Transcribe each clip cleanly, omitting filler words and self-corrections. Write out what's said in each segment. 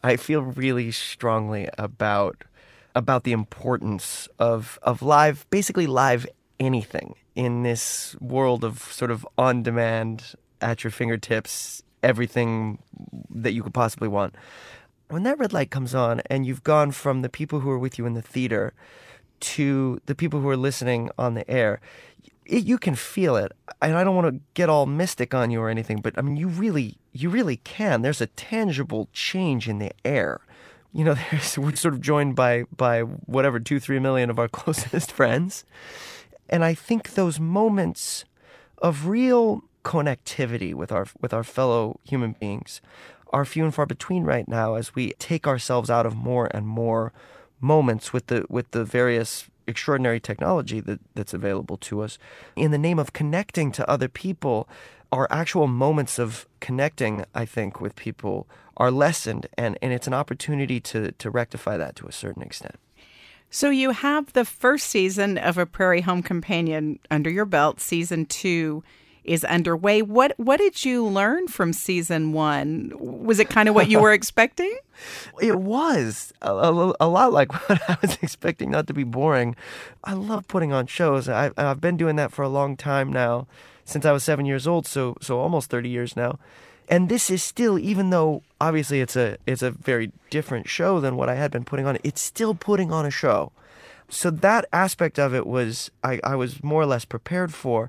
I feel really strongly about the importance of live, basically live anything in this world of sort of on-demand, at your fingertips, everything that you could possibly want. When that red light comes on and you've gone from the people who are with you in the theater to the people who are listening on the air, you can feel it. And I don't want to get all mystic on you or anything, but I mean, you really can. There's a tangible change in the air. You know, we're sort of joined by whatever 2-3 million of our closest friends. And I think those moments of real connectivity with our fellow human beings are few and far between right now, as we take ourselves out of more and more moments with the various extraordinary technology that's available to us. In the name of connecting to other people, our actual moments of connecting, I think, with people are lessened, and it's an opportunity to rectify that to a certain extent. So you have the first season of A Prairie Home Companion under your belt. Season 2 is underway. What did you learn from season 1? Was it kind of what you were expecting? It was a lot like what I was expecting, not to be boring. I love putting on shows. I've been doing that for a long time now, since I was 7 years old, so almost 30 years now. And this is still, even though obviously it's a very different show than what I had been putting on, it's still putting on a show. So that aspect of it was I was more or less prepared for.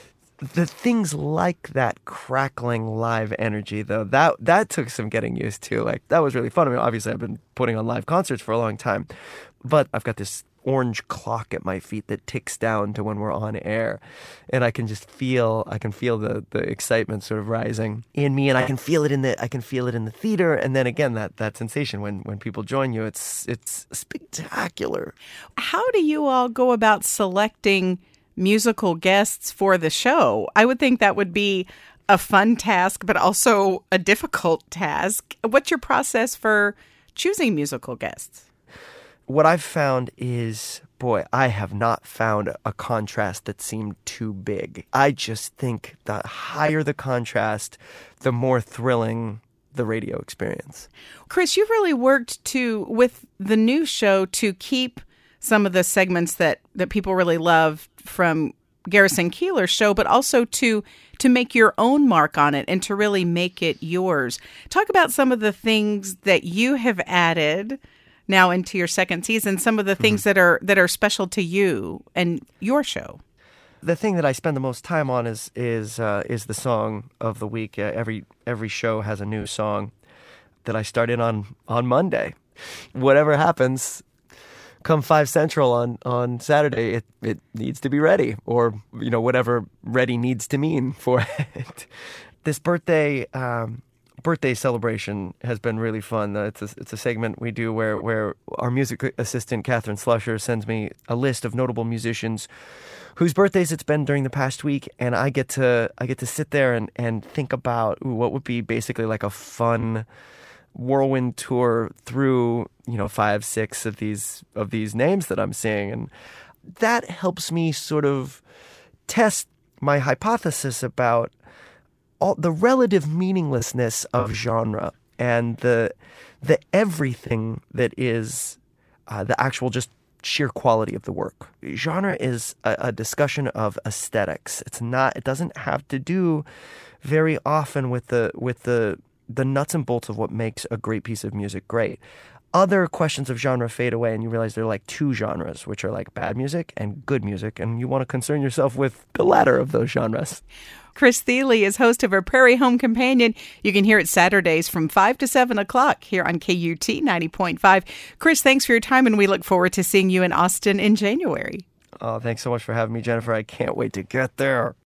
The things like that crackling live energy, though, that took some getting used to. Like, that was really fun. I mean, obviously I've been putting on live concerts for a long time, but I've got this orange clock at my feet that ticks down to when we're on air, and I can feel the excitement sort of rising in me, and I can feel it in the theater. And then again, that sensation when people join you, it's spectacular. How do you all go about selecting musical guests for the show? I would think that would be a fun task, but also a difficult task. What's your process for choosing musical guests? What I've found is, boy, I have not found a contrast that seemed too big. I just think the higher the contrast, the more thrilling the radio experience. Chris, you've really worked with the new show to keep some of the segments that people really love from Garrison Keillor's show, but also to make your own mark on it and to really make it yours. Talk about some of the things that you have added now into your second season, some of the things that are special to you and your show. The thing that I spend the most time on is the song of the week. Every show has a new song that I start in on Monday. Whatever happens, come 5 Central on Saturday, it needs to be ready, or whatever ready needs to mean for it. This birthday celebration has been really fun. It's a segment we do where our music assistant Catherine Slusher sends me a list of notable musicians whose birthdays it's been during the past week, and I get to sit there and think about what would be basically like a fun whirlwind tour through 5-6 of these names that I'm seeing, and that helps me sort of test my hypothesis about all the relative meaninglessness of genre and the everything that is the actual just sheer quality of the work. Genre is a discussion of aesthetics. It doesn't have to do very often with the nuts and bolts of what makes a great piece of music great. Other questions of genre fade away, and you realize there are like 2 genres, which are like bad music and good music, and you want to concern yourself with the latter of those genres. Chris Thile is host of A Prairie Home Companion. You can hear it Saturdays from 5 to 7 o'clock here on KUT 90.5. Chris, thanks for your time, and we look forward to seeing you in Austin in January. Oh, thanks so much for having me, Jennifer. I can't wait to get there.